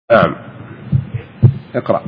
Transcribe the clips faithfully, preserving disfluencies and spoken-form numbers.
نعم. اقرأ.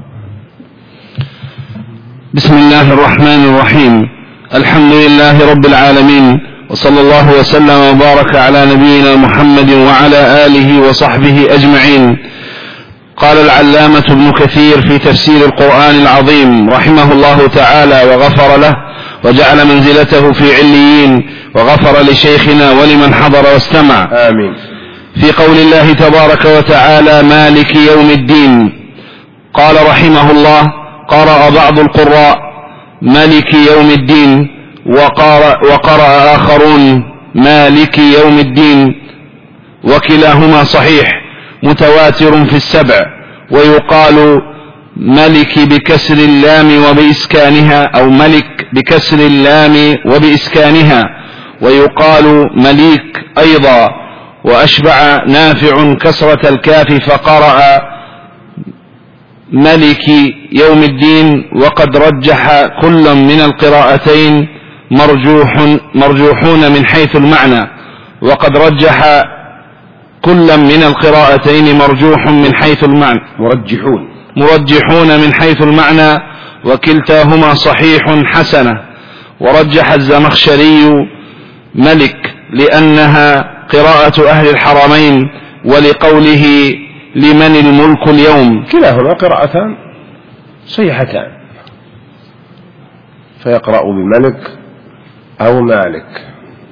بسم الله الرحمن الرحيم. الحمد لله رب العالمين، وصلى الله وسلم وبارك على نبينا محمد وعلى آله وصحبه أجمعين. قال العلامة ابن كثير في تفسير القرآن العظيم رحمه الله تعالى وغفر له وجعل منزلته في عليين، وغفر لشيخنا ولمن حضر واستمع، آمين. في قول الله تبارك وتعالى: مالك يوم الدين. قال رحمه الله: قرأ بعض القراء مالك يوم الدين، وقرأ, وقرأ آخرون مالك يوم الدين، وكلاهما صحيح متواتر في السبع. ويقال ملك بكسر اللام وبإسكانها، أو ملك بكسر اللام وبإسكانها، ويقال مليك أيضا. وأشبع نافع كسرة الكاف فقرأ ملك يوم الدين، وقد رجح كل من القراءتين مرجوح مرجوحون من حيث المعنى وقد رجح كل من القراءتين مرجوح من حيث المعنى مرجحون مرجحون من حيث المعنى وكلتاهما صحيح حسنة. ورجح الزمخشري ملك لأنها قراءة أهل الحرمين، ولقوله لمن الملك اليوم. كلاهما قراءتان صحيحتان، فيقرأ بملك أو مالك.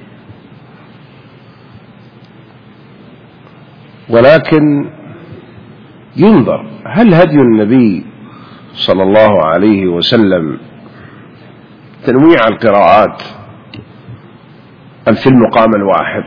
ولكن ينظر هل هدي النبي صلى الله عليه وسلم تنويع القراءات أم في المقام الواحد؟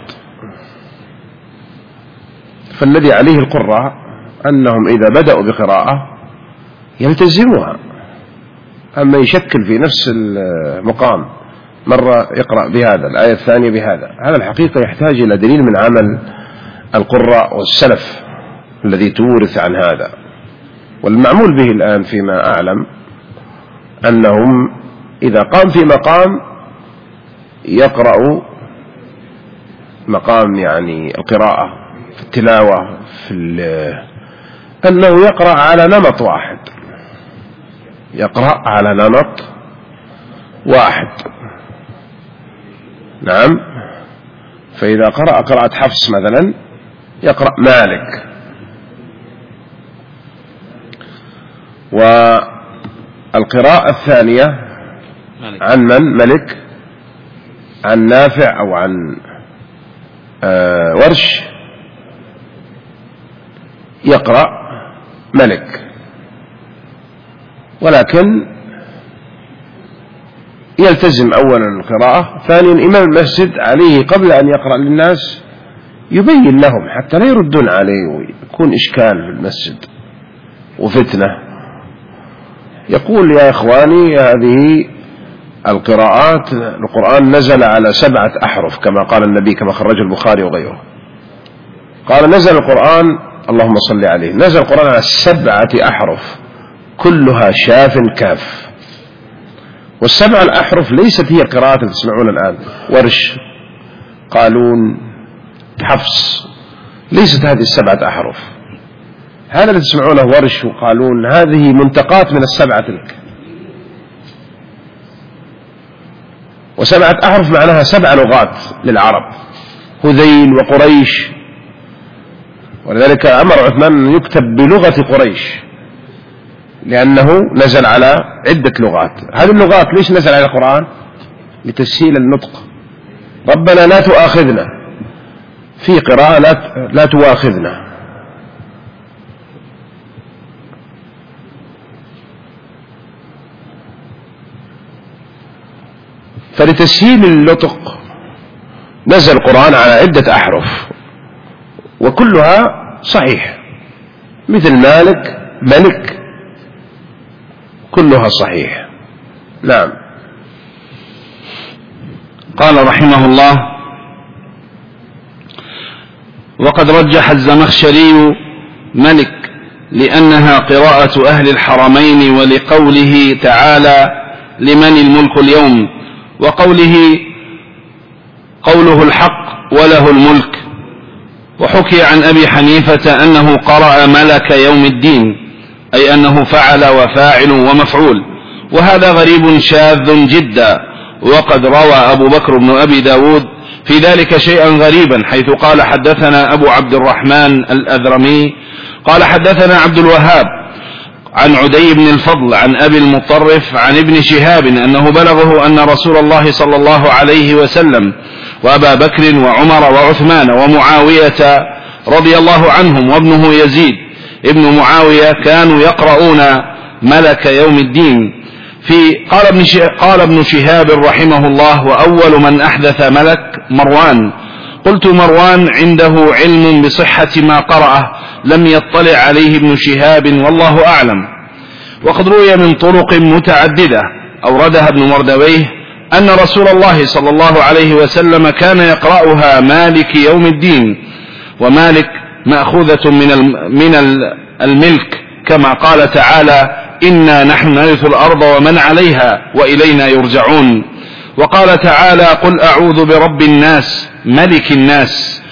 فالذي عليه القراء أنهم إذا بدأوا بقراءة يلتزموها، أما يشكل في نفس المقام مرة يقرأ بهذا الآية الثانية بهذا، هذا الحقيقة يحتاج إلى دليل من عمل القراء والسلف الذي تورث عن هذا. والمعمول به الآن فيما أعلم أنهم إذا قام في مقام يقرأ مقام يعني القراءة في التلاوة في أنه يقرأ على نمط واحد، يقرأ على نمط واحد. نعم. فإذا قرأ قراءة حفص مثلا يقرأ مالك، والقراءة الثانية عن من؟ ملك، عن نافع أو عن آه ورش يقرأ ملك، ولكن يلتزم أولا القراءة. ثانيا إمام المسجد عليه قبل أن يقرأ للناس يبين لهم حتى لا يردون عليه ويكون إشكال في المسجد وفتنة. يقول: يا إخواني، هذه القراءات القرآن نزل على سبعة أحرف كما قال النبي، كما خرج البخاري وغيره. قال: نزل القرآن، اللهم صل عليه، نزل القرآن على سبعة أحرف كلها شاف كاف. والسبع الأحرف ليست هي القراءات التي تسمعون الآن، ورش، قالون، حفص، ليست هذه السبعة أحرف. هذا الذي تسمعونه ورش وقالون هذه منتقات من السبعة تلك. وسبعة أحرف معناها سبع لغات للعرب، هذيل وقريش. ولذلك أمر عثمان أن يكتب بلغة قريش لأنه نزل على عدة لغات. هذه اللغات ليش نزل على القرآن؟ لتسهيل النطق. ربنا لا تؤاخذنا، في قراءة لا, لا تؤاخذنا. فلتسهيل النطق نزل القرآن على عدة أحرف وكلها صحيح، مثل مالك، ملك، كلها صحيح. نعم. قال رحمه الله: وقد رجح الزمخشري ملك لأنها قراءة أهل الحرمين، ولقوله تعالى لمن الملك اليوم، وقوله قوله الحق وله الملك، وحكي عن أبي حنيفة أنه قرأ ملك يوم الدين، أي أنه فعل وفاعل ومفعول، وهذا غريب شاذ جدا، وقد روى أبو بكر بن أبي داود في ذلك شيئا غريبا، حيث قال حدثنا أبو عبد الرحمن الأذرمي قال حدثنا عبد الوهاب عن عدي بن الفضل عن أبي المطرف عن ابن شهاب أنه بلغه أن رسول الله صلى الله عليه وسلم وأبا بكر وعمر وعثمان ومعاوية رضي الله عنهم وابنه يزيد ابن معاوية كانوا يقرؤون ملك يوم الدين. في قال ابن, قال ابن شهاب رحمه الله: وأول من أحدث ملك مروان. قلت: مروان عنده علم بصحة ما قرأه، لم يطلع عليه ابن شهاب والله أعلم. وقد روي من طرق متعددة أوردها ابن مردويه أن رسول الله صلى الله عليه وسلم كان يقرأها مالك يوم الدين، ومالك مأخوذة من من الملك، كما قال تعالى: إنا نحن نرث الأرض ومن عليها وإلينا يرجعون. وقال تعالى: قل أعوذ برب الناس ملك الناس.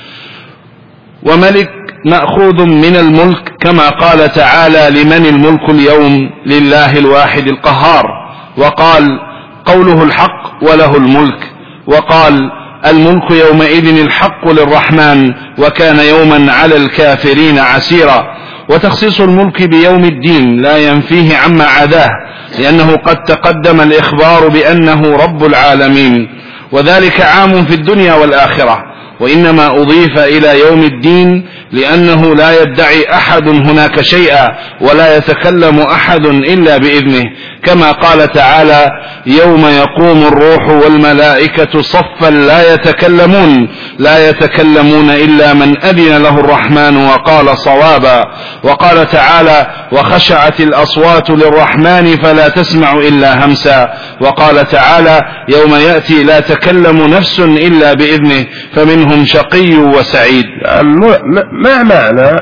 وملك مأخوذ من الملك، كما قال تعالى: لمن الملك اليوم لله الواحد القهار. وقال: قوله الحق وله الملك. وقال: الملك يومئذ الحق للرحمن وكان يوما على الكافرين عسيرا. وتخصيص الملك بيوم الدين لا ينفيه عما عداه، لأنه قد تقدم الإخبار بأنه رب العالمين، وذلك عام في الدنيا والآخرة، وإنما أضيف إلى يوم الدين لأنه لا يدعي أحد هناك شيئا ولا يتكلم أحد إلا بإذنه، كما قال تعالى: يوم يقوم الروح والملائكة صفا لا يتكلمون لا يتكلمون إلا من أذن له الرحمن وقال صوابا. وقال تعالى: وخشعت الأصوات للرحمن فلا تسمع إلا همسا. وقال تعالى: يوم يأتي لا تكلم نفس إلا بإذنه فمنهم شقي وسعيد. ما معنى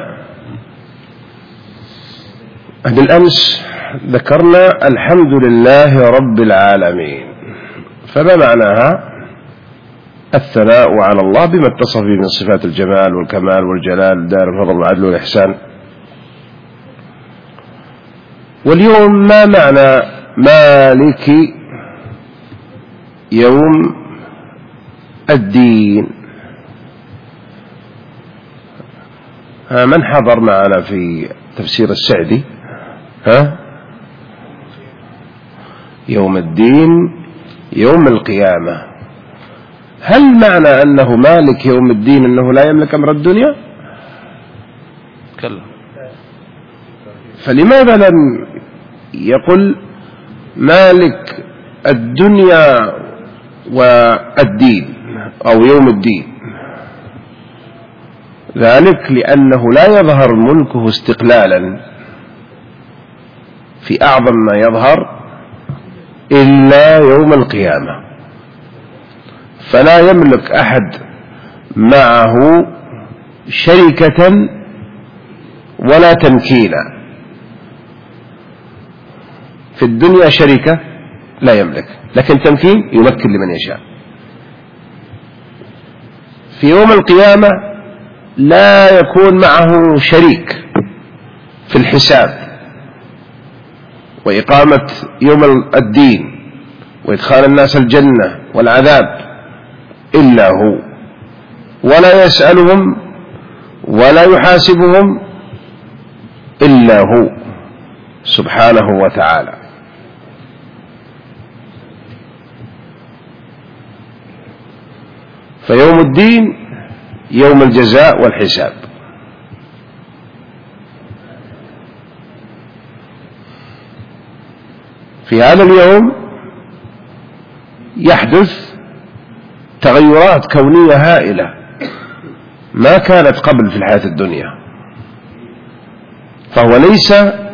بالأمس ذكرنا الحمد لله رب العالمين، فما معناها؟ الثناء على الله بما اتصف به من صفات الجمال والكمال والجلال دار الفضل والعدل والإحسان. واليوم ما معنى مالك يوم الدين؟ من حضر معنا في تفسير السعدي؟ ها؟ يوم الدين يوم القيامة. هل معنى أنه مالك يوم الدين أنه لا يملك أمر الدنيا؟ كلا. فلماذا لم يقل مالك الدنيا والدين أو يوم الدين؟ ذلك لأنه لا يظهر ملكه استقلالا في أعظم ما يظهر إلا يوم القيامة، فلا يملك أحد معه شركة ولا تمكينا. في الدنيا شركة لا يملك، لكن تمكين يمكن لمن يشاء. في يوم القيامة لا يكون معه شريك في الحساب وإقامة يوم الدين وإدخال الناس الجنة والعذاب إلا هو، ولا يسألهم ولا يحاسبهم إلا هو سبحانه وتعالى. فيوم الدين يوم الجزاء والحساب. في هذا اليوم يحدث تغيرات كونية هائلة ما كانت قبل في الحياة الدنيا، فهو ليس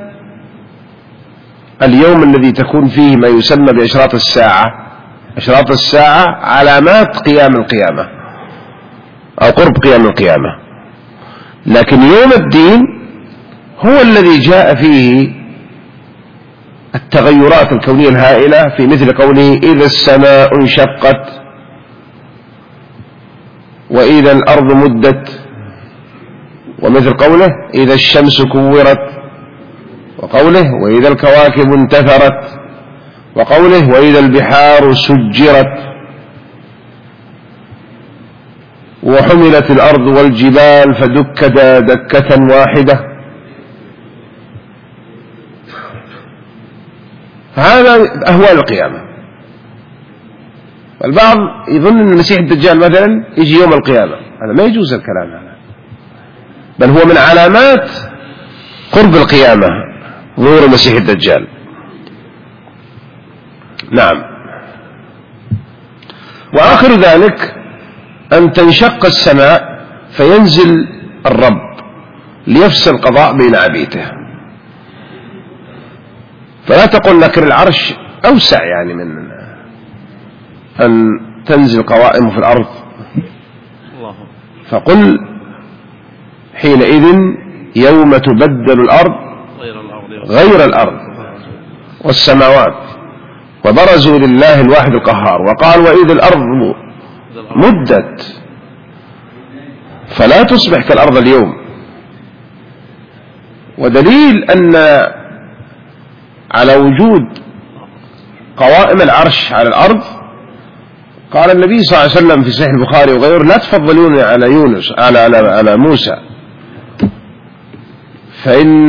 اليوم الذي تكون فيه ما يسمى بأشراط الساعة. أشراط الساعة علامات قيام القيامة أو قرب قيام القيامة، لكن يوم الدين هو الذي جاء فيه التغيرات الكونية الهائلة، في مثل قوله: إذا السماء انشقت وإذا الأرض مدت ومثل قوله إذا الشمس كورت، وقوله وإذا الكواكب انتثرت، وقوله وإذا البحار سجرت، وحملت الأرض والجبال فدكتا دكة واحدة. هذا أهوال القيامة. البعض يظن أن المسيح الدجال مثلا يجي يوم القيامة، هذا ما يجوز الكلام هذا، بل هو من علامات قرب القيامة ظهور المسيح الدجال. نعم. وآخر ذلك أن تنشق السماء فينزل الرب ليفصل القضاء بين عبيده. فلا تقل لك العرش أوسع يعني من أن تنزل قوائم في الأرض، فقل حينئذ يوم تبدل الأرض غير الأرض والسماوات وبرزوا لله الواحد القهار وقال وإذا الأرض مدت فلا تصبح كالأرض اليوم. ودليل أن على وجود قوائم العرش على الأرض قال النبي صلى الله عليه وسلم في صحيح البخاري وغيره لا تفضلون على يونس على على على موسى، فإن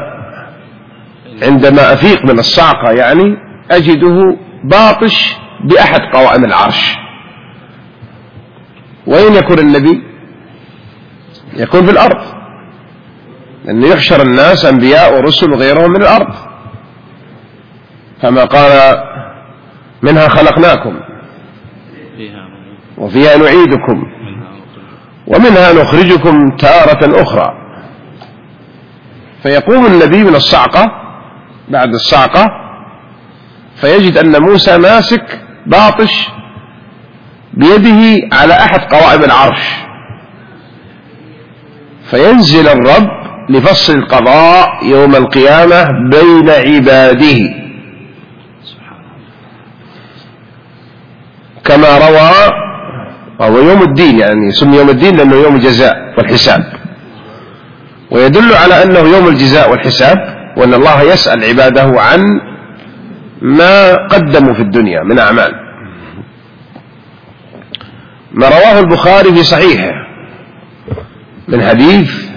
عندما أفيق من الصعقة يعني أجده باطش بأحد قوائم العرش. وين يكون النبي؟ يكون في الأرض، لأنه يحشر الناس أنبياء ورسل وغيرهم من الأرض، كما قال منها خلقناكم وفيها نعيدكم ومنها نخرجكم تارة أخرى. فيقوم النبي من الصعقة بعد الصعقة فيجد أن موسى ماسك باطش بيده على أحد قوائم العرش، فينزل الرب لفصل القضاء يوم القيامة بين عباده، كما روى، وهو يوم الدين يعني سمي يوم الدين لأنه يوم الجزاء والحساب، ويدل على أنه يوم الجزاء والحساب، وأن الله يسأل عباده عن ما قدموا في الدنيا من أعمال. ما رواه البخاري في صحيحه من حديث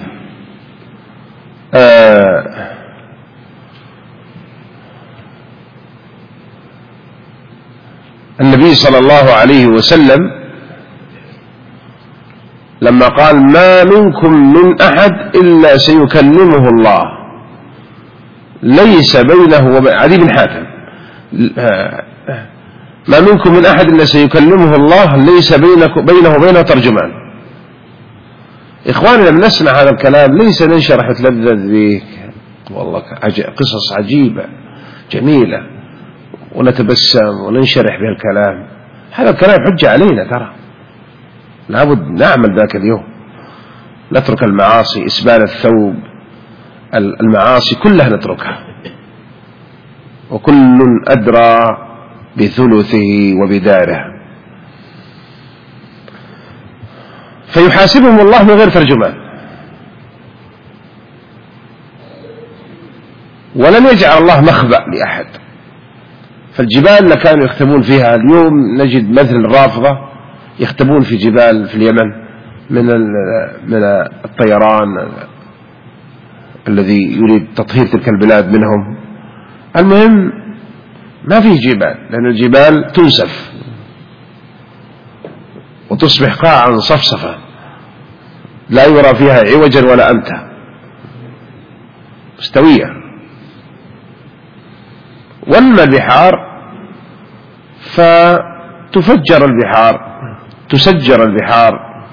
آه النبي صلى الله عليه وسلم لما قال ما منكم من أحد إلا سيكلمه الله ليس بينه وبين عدي بن حاتم ما منكم من أحد إلا سيكلمه الله ليس بينه وبينه ترجمان. إخواني لما نسمع هذا الكلام ليس ننشرح نتلذذ به، والله قصص عجيبة جميلة ونتبسم وننشرح بها الكلام، هذا الكلام حجة علينا، ترى لابد نعمل ذاك اليوم، نترك المعاصي، إسبال الثوب، المعاصي كلها نتركها، وكل أدرى بثلثه وبداره. فيحاسبهم الله من غير ترجمان، ولن يجعل الله مخبأ لأحد. فالجبال اللي كانوا يختبون فيها اليوم نجد مثل الرافضة يختبون في جبال في اليمن من من الطيران الذي يريد تطهير تلك البلاد منهم. المهم ما في جبال، لأن الجبال تنسف وتصبح قاعا صفصفة لا يرى فيها عوجا ولا أمتا، مستوية. وأما البحار فتفجر البحار، تسجر البحار.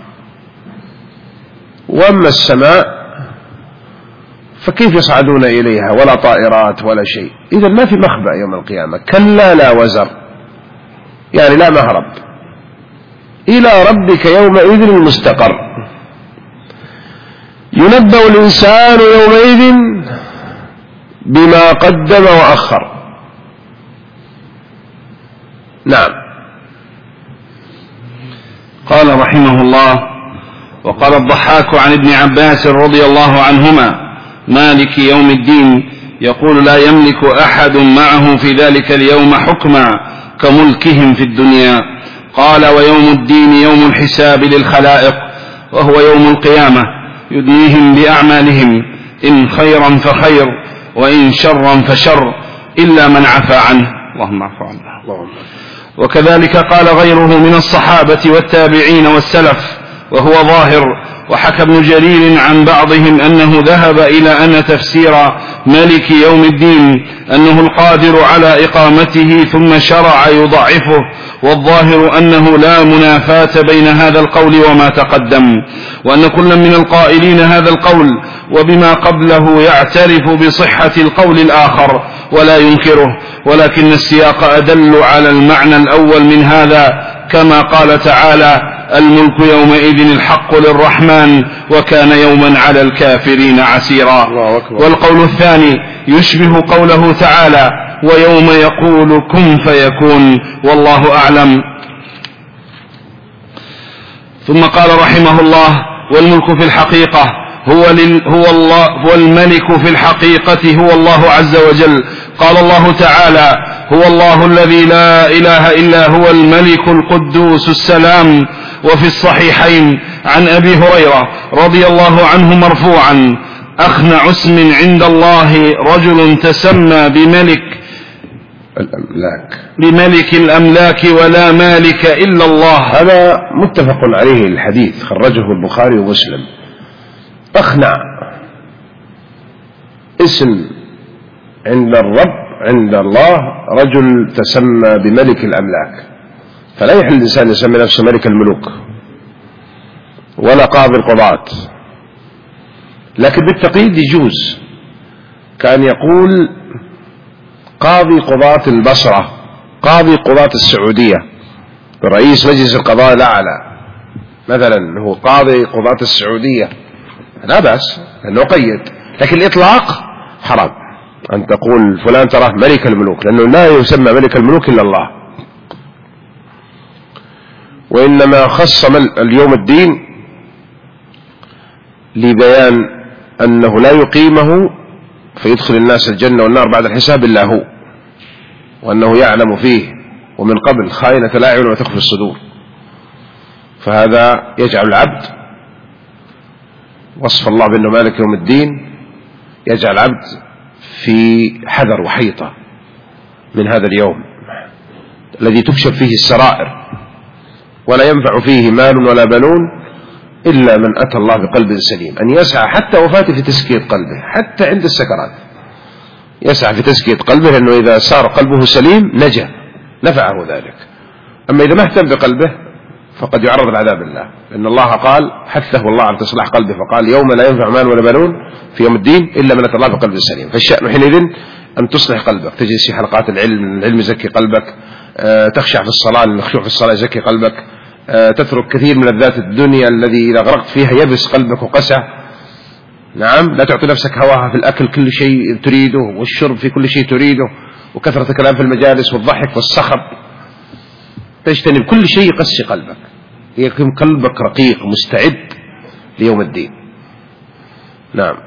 وأما السماء فكيف يصعدون إليها ولا طائرات ولا شيء. إذا ما في مخبأ يوم القيامة، كلا لا وزر، يعني لا مهرب، إلى ربك يومئذ المستقر. ينبأ الإنسان يومئذ بما قدم وأخر. نعم. قال رحمه الله وقال الضحاك عن ابن عباس رضي الله عنهما: مالك يوم الدين، يقول: لا يملك أحد معه في ذلك اليوم حكما كملكهم في الدنيا. قال: ويوم الدين يوم الحساب للخلائق، وهو يوم القيامة، يدنيهم بأعمالهم، إن خيرا فخير وإن شرا فشر، إلا من عفا عنه. اللهم عفو عنه. وكذلك قال غيره من الصحابة والتابعين والسلف، وهو ظاهر. وحكى ابن جرير عن بعضهم أنه ذهب إلى أن تفسير مالك يوم الدين أنه القادر على إقامته، ثم شرع يضعفه، والظاهر أنه لا منافاة بين هذا القول وما تقدم، وأن كل من القائلين هذا القول وبما قبله يعترف بصحة القول الآخر ولا ينكره، ولكن السياق أدل على المعنى الأول من هذا، كما قال تعالى: الملك يومئذ الحق للرحمن وكان يوما على الكافرين عسيرا. والقول الثاني يشبه قوله تعالى: ويوم يقول كن فيكون، والله أعلم. ثم قال رحمه الله: والملك في الحقيقة هو, لل هو الله، والملك في الحقيقة هو الله عز وجل. قال الله تعالى: هو الله الذي لا إله إلا هو الملك القدوس السلام. وفي الصحيحين عن أبي هريرة رضي الله عنه مرفوعا: أخنع اسم عند الله رجل تسمى بملك الأملاك بملك الأملاك ولا مالك إلا الله. هذا متفق عليه الحديث، خرجه البخاري ومسلم. أخنع اسم عند الرب عند الله رجل تسمى بملك الأملاك، فلا يحل الإنسان يسمي نفسه ملك الملوك ولا قاضي القضاة، لكن بالتقييد يجوز، كان يقول قاضي قضاة البصرة، قاضي قضاة السعودية، رئيس مجلس القضاء الأعلى مثلا هو قاضي قضاة السعودية، لا بأس لأنه قيد. لكن الإطلاق حرام أن تقول فلان تراه ملك الملوك، لأنه لا يسمى ملك الملوك إلا الله، وإنما خص اليوم الدين لبيان أنه لا يقيمه فيدخل الناس الجنة والنار بعد الحساب إلا هو، وأنه يعلم فيه ومن قبل خائنة الأعين وتخفي الصدور. فهذا يجعل العبد، وصف الله بأنه مالك يوم الدين، يجعل العبد في حذر وحيطة من هذا اليوم الذي تكشف فيه السرائر، ولا ينفع فيه مال ولا بنون إلا من أتى الله بقلب سليم. أن يسعى حتى وفاته في تزكية قلبه، حتى عند السكرات يسعى في تزكية قلبه، لأنه إذا صار قلبه سليم نجا، نفعه ذلك. أما إذا ما اهتم بقلبه فقد يعرض لعذاب الله، لأن الله قال حثه الله على تصلح قلبه، فقال: يوم لا ينفع مال ولا بنون في يوم الدين إلا من أتى الله بقلب سليم. فالشأن حينئذ أن تصلح قلبك، تجلس في حلقات العلم، العلم يزكي قلبك، أه تخشع في الصلاة، الخشوع في الصلاة يزكي قلبك، أه تترك كثير من الذات الدنيا الذي إذا غرقت فيها يبس قلبك وقسى. نعم، لا تعطي نفسك هواها في الأكل كل شيء تريده، والشرب في كل شيء تريده، وكثرة الكلام في المجالس والضحك والصخب. تجتنب كل شيء يقسي قلبك، يكون قلبك رقيق مستعد ليوم الدين. نعم.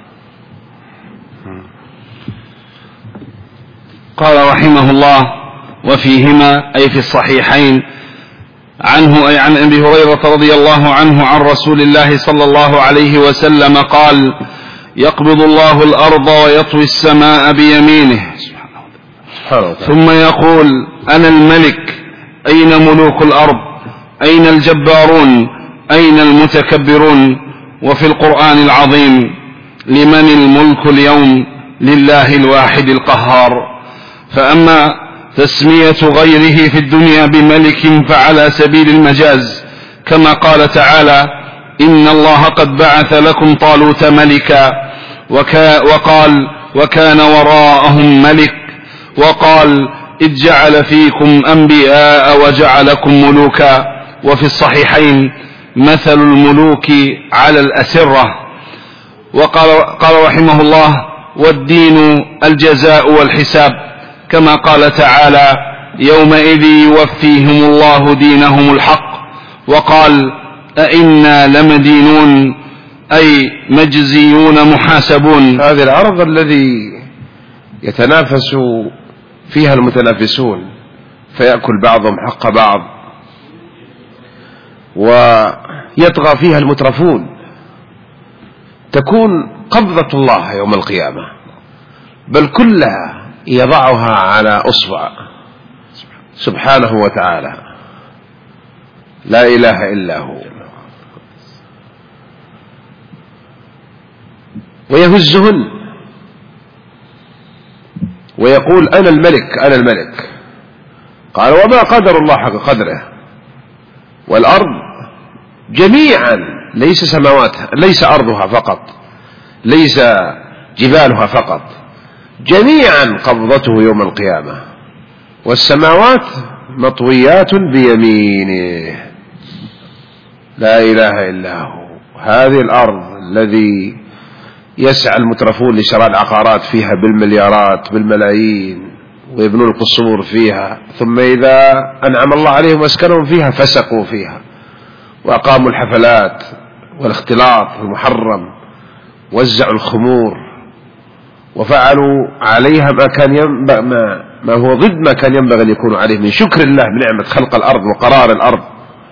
قال رحمه الله: وفيهما أي في الصحيحين عنه أي عن أبي هريرة رضي الله عنه عن رسول الله صلى الله عليه وسلم قال: يقبض الله الأرض ويطوي السماء بيمينه ثم يقول: أنا الملك، أين ملوك الأرض؟ أين الجبارون؟ أين المتكبرون؟ وفي القرآن العظيم: لمن الملك اليوم؟ لله الواحد القهار. فأما تسمية غيره في الدنيا بملك فعلى سبيل المجاز، كما قال تعالى: إن الله قد بعث لكم طالوت ملكا، وكا وقال: وكان وراءهم ملك، وقال: إذ جعل فيكم أنبياء وجعلكم ملوكا. وفي الصحيحين: مثل الملوك على الأسرة. وقال قال رحمه الله: والدين الجزاء والحساب، كما قال تعالى: يومئذ يوفيهم الله دينهم الحق. وقال: أئنا لمدينون أي مجزيون محاسبون. هذه الأرض الذي يتنافس فيها المتنافسون فيأكل بعضهم حق بعض ويطغى فيها المترفون، تكون قبضة الله يوم القيامة، بل كلها يضعها على أصبع سبحانه وتعالى، لا إله إلا هو، ويهزهن ويقول أنا الملك أنا الملك. قال وما قدر الله حق قدره، والأرض جميعا ليس سماواتها، ليس أرضها فقط، ليس جبالها فقط، جميعا قبضته يوم القيامة، والسماوات مطويات بيمينه، لا إله إلا هو. هذه الأرض الذي يسعى المترفون لشراء العقارات فيها بالمليارات بالملايين ويبنون القصور فيها، ثم إذا أنعم الله عليهم واسكنهم فيها فسقوا فيها وأقاموا الحفلات والاختلاط المحرم، وزعوا الخمور وفعلوا عليها ما كان ينبغي ما, ما هو ضد ما كان ينبغي أن يكونوا عليه من شكر الله بنعمة خلق الأرض وقرار الأرض،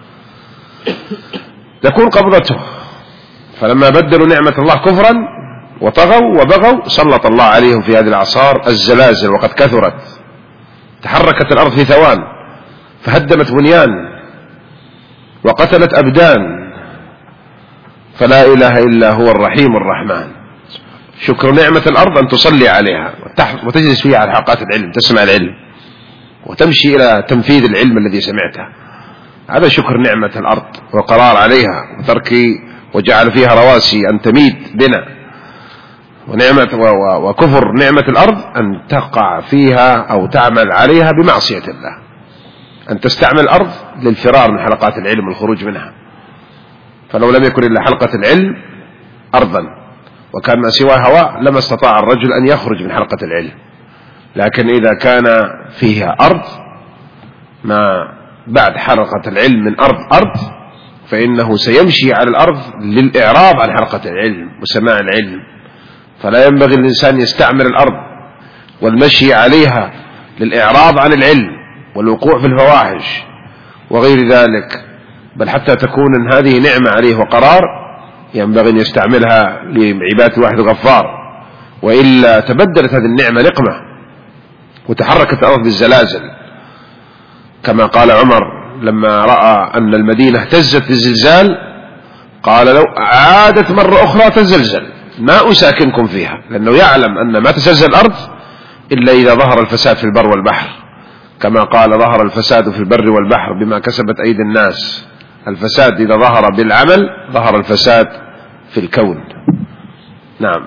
تكون قبضته. فلما بدلوا نعمة الله كفرا وطغوا وبغوا سلط الله عليهم في هذه الأعصار الزلازل، وقد كثرت، تحركت الأرض في ثوان فهدمت بنيان وقتلت أبدان، فلا إله إلا هو الرحيم الرحمن. شكر نعمة الأرض أن تصلي عليها وتجلس فيها على حلقات العلم، تسمع العلم وتمشي إلى تنفيذ العلم الذي سمعته، هذا شكر نعمة الأرض وقرار عليها وترك وجعل فيها رواسي أن تميد بنا. ونعمة وكفر نعمة الأرض أن تقع فيها أو تعمل عليها بمعصية الله، أن تستعمل الأرض للفرار من حلقات العلم والخروج منها. فلو لم يكن إلا حلقة العلم أرضا وكان ما سواه هواء لما استطاع الرجل أن يخرج من حلقة العلم، لكن إذا كان فيها أرض ما بعد حلقة العلم من أرض أرض فإنه سيمشي على الأرض للإعراض عن حلقة العلم وسماع العلم. فلا ينبغي الإنسان يستعمل الأرض والمشي عليها للإعراض عن العلم والوقوع في الفواحش وغير ذلك، بل حتى تكون هذه نعمة عليه وقرار ينبغي أن يستعملها لعبادة الواحد الغفار، وإلا تبدلت هذه النعمة نقمة وتحركت الأرض بالزلازل، كما قال عمر لما رأى أن المدينة اهتزت بالزلزال قال لو عادت مرة أخرى تزلزل ما أساكنكم فيها، لأنه يعلم أن ما تزلزل الأرض إلا إذا ظهر الفساد في البر والبحر، كما قال ظهر الفساد في البر والبحر بما كسبت أيدي الناس. الفساد إذا ظهر بالعمل ظهر الفساد في الكون. نعم.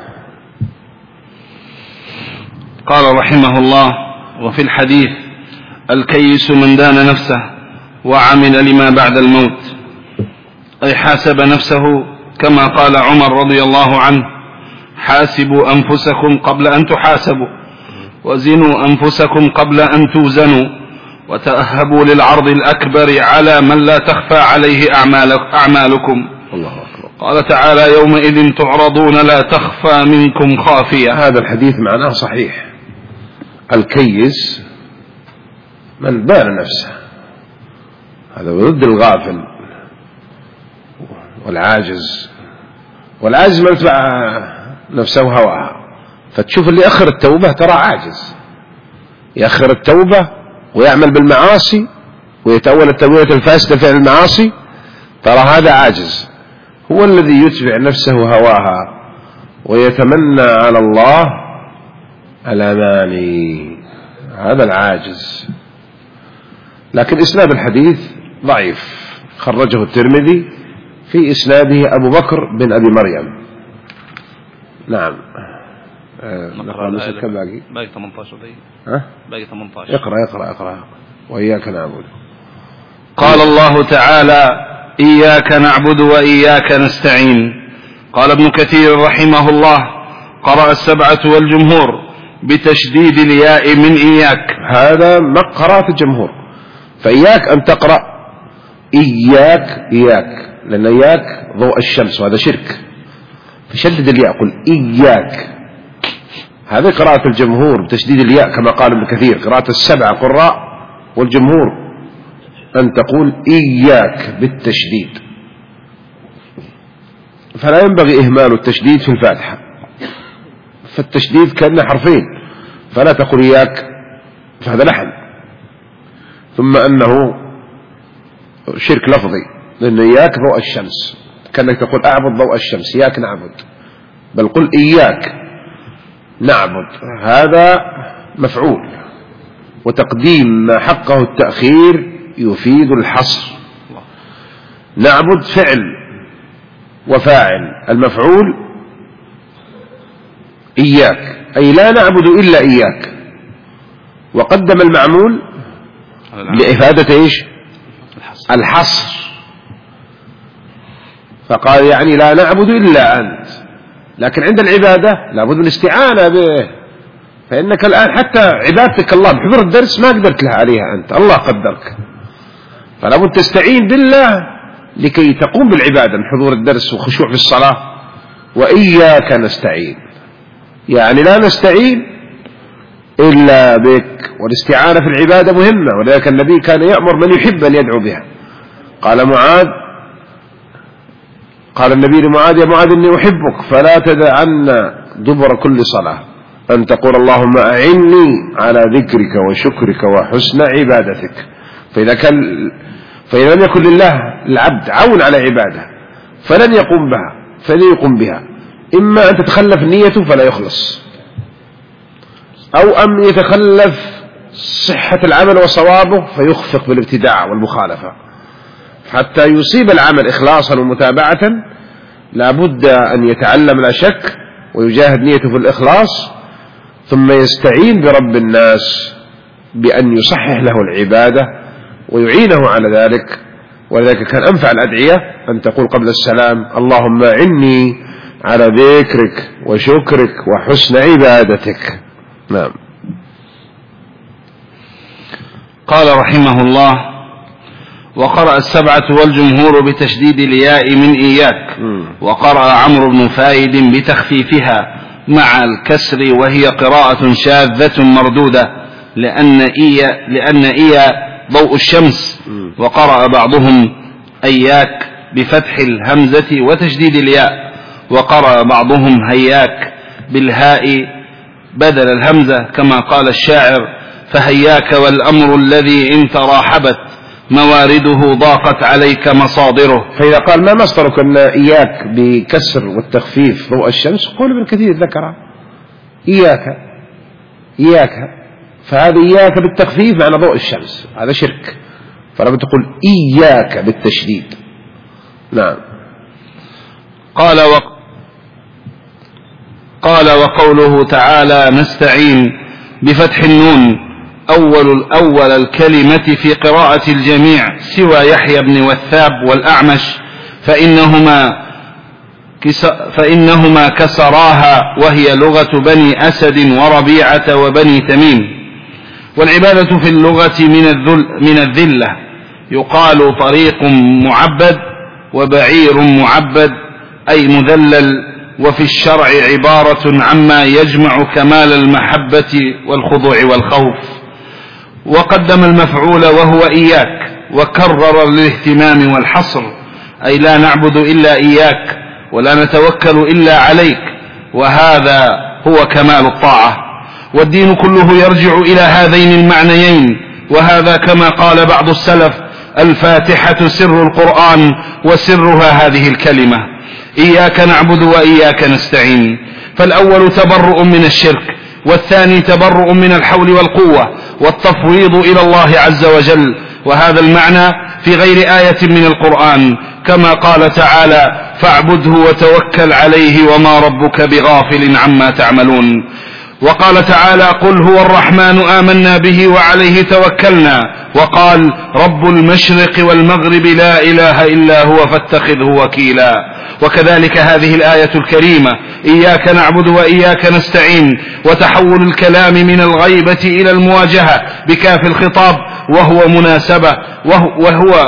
قال رحمه الله وفي الحديث الكيس من دان نفسه وعمل لما بعد الموت، أي حاسب نفسه كما قال عمر رضي الله عنه حاسبوا أنفسكم قبل أن تحاسبوا وزنوا أنفسكم قبل أن توزنوا وتأهبوا للعرض الأكبر على من لا تخفى عليه أعمالكم. الله أكبر. قال تعالى يومئذ تعرضون لا تخفى منكم خافية. هذا الحديث معناه صحيح. الكيس من بان نفسه، هذا ضد الغافل والعاجز، والعاجز من يتبع نفسه هواها. فتشوف اللي يأخر التوبة ترى عاجز، يأخر التوبة ويعمل بالمعاصي ويتأول التأويلة الفاسدة فعل المعاصي، ترى هذا عاجز. هو الذي يتبع نفسه هواها ويتمنى على الله الأماني، هذا العاجز. لكن إسناد الحديث ضعيف، خرجه الترمذي في إسناده أبو بكر بن أبي مريم. نعم. نقرأ الآية كم باقي؟ باقي ثمانية عشر دقيقة. ها؟ باقي ثمانية عشر. اقرأ اقرأ اقرأ. وإياك نعبد. قال الله تعالى إياك نعبد وإياك نستعين. قال ابن كثير رحمه الله قرأ السبعة والجمهور بتشديد الياء من إياك. هذا ما قرأت الجمهور، فإياك أن تقرأ إياك إياك، لأن إياك ضوء الشمس وهذا شرك، فشدد الياء، قل إياك. هذه قراءة الجمهور بتشديد الياء كما قال ابن كثير، قراءة السبعة قراء والجمهور أن تقول إياك بالتشديد، فلا ينبغي إهمال التشديد في الفاتحة، فالتشديد كأنه حرفين، فلا تقول إياك فهذا لحن، ثم أنه شرك لفظي، لأن إياك ضوء الشمس، كأنك تقول أعبد ضوء الشمس، إياك نعبد، بل قل إياك نعبد، هذا مفعول، وتقديم ما حقه التأخير يفيد الحصر. نعبد فعل وفاعل، المفعول إياك، أي لا نعبد إلا إياك، وقدم المعمول لإفادة إيش؟ الحصر، فقال يعني لا نعبد إلا أنت، لكن عند العبادة لابد من الاستعانة به، فإنك الآن حتى عبادتك الله بحضور الدرس ما قدرت لها عليها أنت، الله قدرك، فلا بد تستعين بالله لكي تقوم بالعبادة من حضور الدرس وخشوع في الصلاة. وإياك نستعين، يعني لا نستعين إلا بك، والاستعانة في العبادة مهمة، ولذلك النبي كان يأمر من يحب أن يدعو بها. قال معاذ قال النبي لمعاذ يا معاذ إني أحبك فلا تدعن دبر كل صلاة أن تقول اللهم أعني على ذكرك وشكرك وحسن عبادتك. فإذا كان فإذا لم يكن لله العبد عون على عباده فلن يقوم بها فلن يقوم بها، إما أن تتخلف نيته فلا يخلص، أو أن يتخلف صحة العمل وصوابه فيخفق بالابتداع والمخالفة. حتى يصيب العمل إخلاصا ومتابعة لابد أن يتعلم لا شك ويجاهد نيته في الإخلاص، ثم يستعين برب الناس بأن يصحح له العبادة ويعينه على ذلك. ولذلك كان أنفع الأدعية أن تقول قبل السلام اللهم أعني على ذكرك وشكرك وحسن عبادتك. نعم. قال رحمه الله: وقرأ السبعة والجمهور بتشديد الياء من إياك، وقرأ عمرو بن فايد بتخفيفها مع الكسر، وهي قراءة شاذة مردودة لأن إيا, لأن إيا ضوء الشمس. وقرأ بعضهم أياك بفتح الهمزة وتشديد الياء، وقرأ بعضهم هياك بالهاء بدل الهمزة كما قال الشاعر: فهياك والأمر الذي إن تراحبت موارده ضاقت عليك مصادره. فإذا قال ما مصدرك أن إياك بكسر والتخفيف ضوء الشمس، قول ابن كثير ذكر إياك إياك، فهذا إياك بالتخفيف معنى ضوء الشمس، هذا شرك، فلا بتقول إياك بالتشديد. نعم. قال و... قال وقوله تعالى نستعين بفتح النون أول الأول الكلمة في قراءة الجميع سوى يحيى بن وثاب والأعمش، فإنهما كس فإنهما كسراها، وهي لغة بني أسد وربيعة وبني تميم. والعبادة في اللغة من الذل من الذلة، يقال طريق معبد وبعير معبد أي مذلل، وفي الشرع عبارة عما يجمع كمال المحبة والخضوع والخوف. وقدم المفعول وهو إياك، وكرر الاهتمام والحصر، أي لا نعبد إلا إياك ولا نتوكل إلا عليك، وهذا هو كمال الطاعة. والدين كله يرجع إلى هذين المعنيين، وهذا كما قال بعض السلف: الفاتحة سر القرآن وسرها هذه الكلمة: إياك نعبد وإياك نستعين. فالأول تبرؤ من الشرك، والثاني تبرؤ من الحول والقوة والتفويض إلى الله عز وجل، وهذا المعنى في غير آية من القرآن، كما قال تعالى: فاعبده وتوكل عليه وما ربك بغافل عما تعملون. وقال تعالى: قل هو الرحمن آمنا به وعليه توكلنا، وقال: رب المشرق والمغرب لا إله إلا هو فاتخذه وكيلا. وكذلك هذه الآية الكريمة: إياك نعبد وإياك نستعين، وتحول الكلام من الغيبة إلى المواجهة بكاف الخطاب، وهو مناسبة وهو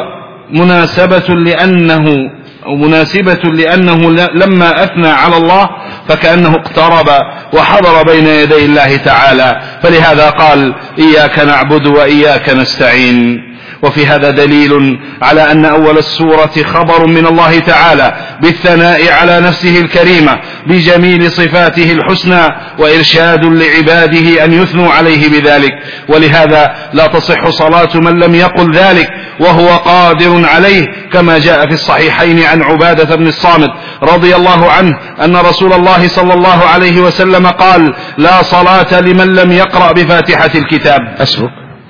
مناسبة لأنه أو مناسبة لأنه لما أثنى على الله فكأنه اقترب وحضر بين يدي الله تعالى، فلهذا قال إياك نعبد وإياك نستعين. وفي هذا دليل على أن أول السورة خبر من الله تعالى بالثناء على نفسه الكريمة بجميل صفاته الحسنى، وإرشاد لعباده أن يثنوا عليه بذلك، ولهذا لا تصح صلاة من لم يقل ذلك وهو قادر عليه، كما جاء في الصحيحين عن عبادة بن الصامت رضي الله عنه أن رسول الله صلى الله عليه وسلم قال: لا صلاة لمن لم يقرأ بفاتحة الكتاب. أسبق.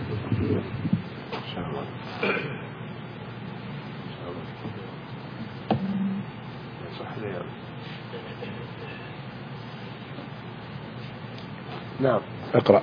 نعم اقرأ.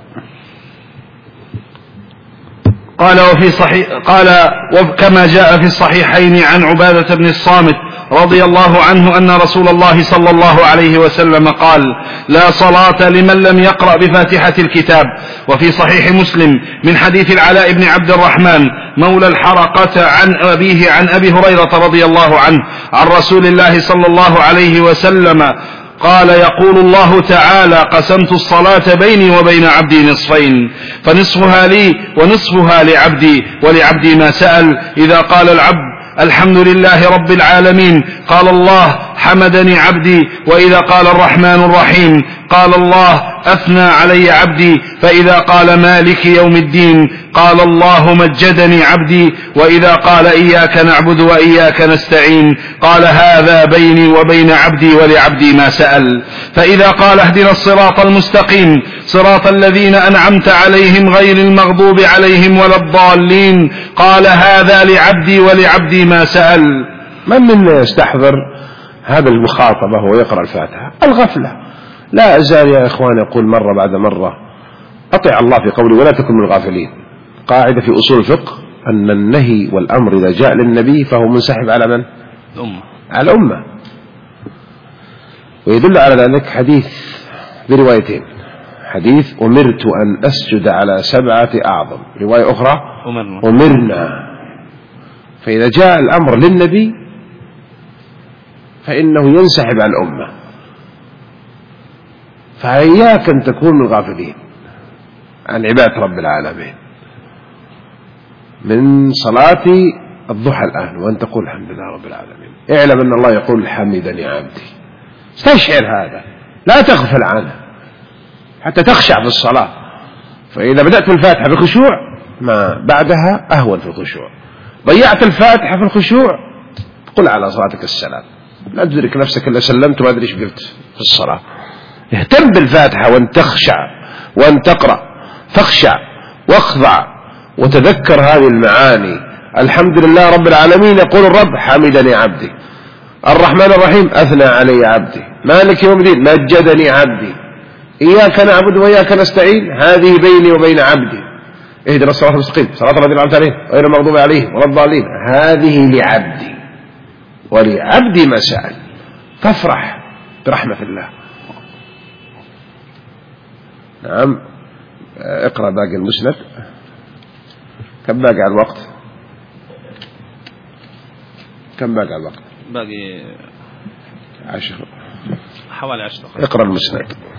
قال وفي صحيح قال وكما جاء في الصحيحين عن عبادة بن الصامت رضي الله عنه أن رسول الله صلى الله عليه وسلم قال: لا صلاة لمن لم يقرأ بفاتحة الكتاب. وفي صحيح مسلم من حديث العلاء بن عبد الرحمن مولى الحرقة عن أبيه عن أبي هريرة رضي الله عنه عن رسول الله صلى الله عليه وسلم قال: يقول الله تعالى: قسمت الصلاة بيني وبين عبدي نصفين، فنصفها لي ونصفها لعبدي، ولعبدي ما سأل. إذا قال العبد الحمد لله رب العالمين قال الله: حمدني عبدي. وإذا قال الرحمن الرحيم قال الله: أثنى علي عبدي. فإذا قال مالك يوم الدين قال الله: مجدني عبدي. وإذا قال إياك نعبد وإياك نستعين قال: هذا بيني وبين عبدي ولعبدي ما سأل. فإذا قال اهدنا الصراط المستقيم صراط الذين أنعمت عليهم غير المغضوب عليهم ولا الضالين قال: هذا لعبدي ولعبدي ما سأل. من منا يستحضر هذا المخاطبة وهو يقرأ الفاتحة؟ الغفلة. لا أزال يا إخوان يقول مرة بعد مرة: أطع الله في قوله ولا تكن من الغافلين. قاعدة في أصول الفقه أن النهي والأمر إذا جاء للنبي فهو منسحب على من؟ الأمة. على الأمة. ويدل على ذلك حديث بروايتين: حديث أمرت أن أسجد على سبعة أعظم، رواية أخرى أمرنا. أمرنا. فإذا جاء الأمر للنبي فإنه ينسحب على الأمة. فإياك أن تكون من الغافلين عن عبادة رب العالمين. من صلاة الضحى الآن وأن تقول الحمد لله رب العالمين، اعلم أن الله يقول: حمدني عبدي. استشعر هذا، لا تغفل عنه حتى تخشع في الصلاة. فإذا بدأت الفاتحة بخشوع ما بعدها أهون في الخشوع. ضيعت الفاتحة في الخشوع قل على صلاتك السلام، لا تدرك نفسك إلا سلمت وما أدري ايش قلت في الصلاة. اهتم بالفاتحة وأن تخشع وأن تقرأ، فاخشع واخضع وتذكر هذه المعاني. الحمد لله رب العالمين يقول الرب: حمدني عبدي. الرحمن الرحيم: أثنى علي عبدي. مالك يوم الدين: مجدني عبدي. إياك نعبد وإياك نستعين هذه بيني وبين عبدي. اهدنا الصراط المستقيم صراط الذين أنعمت عليهم غير المغضوب عليهم ولا الضالين هذه لعبدي ولعبدي ما سأل. فافرح برحمة الله. نعم. اقرأ باقي المسند. كم باقي على الوقت؟ كم باقي على الوقت؟ باقي عشر، حوالي عشر دقائق. اقرأ المسند.